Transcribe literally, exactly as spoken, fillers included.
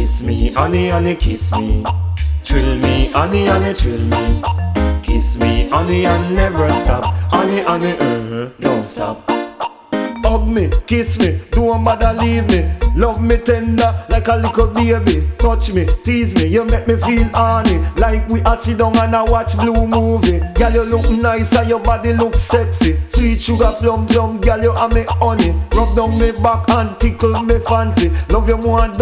Kiss me, honey, honey, kiss me. Thrill me, honey, honey, thrill me. Kiss me, honey, and never stop. Honey, honey, uh, don't stop. Hug me, kiss me, don't bother leave me. Love me tender like a little baby. Touch me, tease me, you make me feel honey. Like we a sit down and a watch blue movie. Girl, you look nice and your body look sexy. Sweet sugar plum plum, girl, you are me honey. Rub down me back and tickle me fancy. Love you more and